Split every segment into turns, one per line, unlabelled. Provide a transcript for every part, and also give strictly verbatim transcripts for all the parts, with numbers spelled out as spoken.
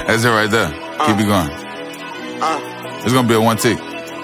That's it right there.
Uh,
Keep it going.
Uh,
It's gonna be a one tick.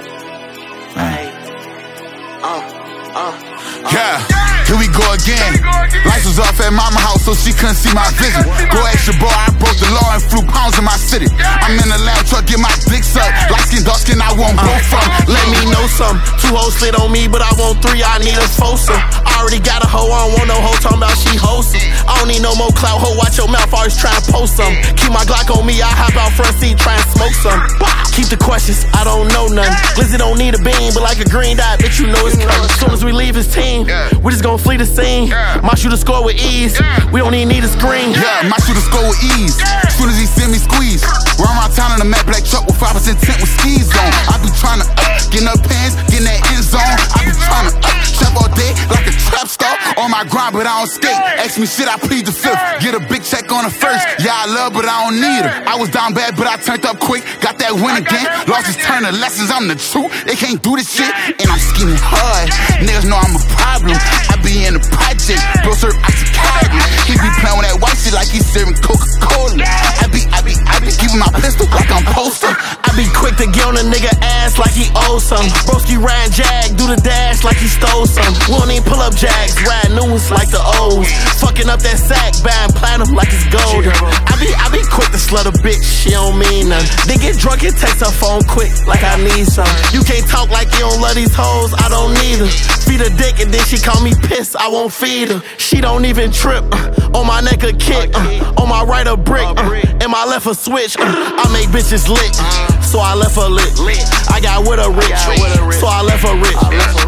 hey. Uh, uh, uh.
Yeah, here we go again. Lights was off at mama house so she couldn't see my vision. Go extra boy, I broke the law and flew pounds in my city. I'm in the lab truck, get my dick sucked. Light skin, dark skin, I want both from.
Let me know some. Two hoes slid on me, but I want three, I need a foursome. I already got a hoe, I don't want no hoe talking about she wholesome. I don't need no more clout, hoe, watch your mouth, always try to post some. Keep my Glock on me, I hop out front seat, try and smoke some. Keep the questions, I don't know none. Glizzy don't need a beam, but like a green dot, bitch, you know it's coming. As soon as we leave his team, we just gon' flee the scene. My shooter score with ease, we don't even need a screen.
Yeah, my shooter score with ease. As soon as he send me squeeze. Round my town in a matte black truck with five percent tint with skis on. I be tryna up, getting up pants, getting that end zone. I be tryna up, trap all day like a trap star. On my grind, but I don't skate. Ask me shit, I plead the fifth. Get a big check on the first. Yeah, I love, but I don't need her. I was down bad, but I turned up quick. Got that win again. Lost his turn of lessons, I'm the truth. They can't do this shit, and I'm scheming hard. Niggas know I'm a problem. I be in the project, bro, sir, I see Kyrie. He be playing with that white shit like he's serving Coca-Cola. I be, I be, I be keeping my pistol like I'm poster.
I be quick to get on a nigga ass like he owes some. Broski riding Jag, do the dash like he stole some. We don't even pull up Jags, ride new ones like the O's. Fucking up that sack, buying platinum like it's gold. I be, I be quick to slut a bitch, she don't mean nothing. Then get drunk and text her phone quick like I need some. You can't talk like you don't love these hoes, I don't need her. Feed her dick and then she call me pissed, I won't feed her. She don't even trip, uh, on my neck a kick, uh, on my right a brick, uh, and my left a switch. Uh, I make bitches lit, so I left her lit. I got with her rich, so I left her rich.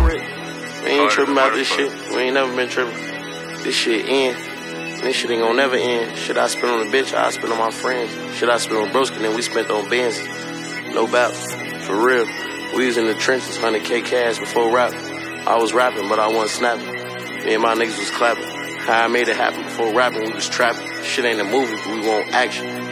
We ain't tripping about this shit, we ain't never been tripping. This shit end, this shit ain't gon' never end. Shit I spend on the bitch, I spend on my friends. Shit I spend on broski, then we spent on Benz. No doubt, for real. We was in the trenches, one hundred K cash before rap. I was rapping, but I wasn't snapping. Me and my niggas was clapping. How I made it happen before rapping, we was trapping. Shit ain't a movie, but we want action.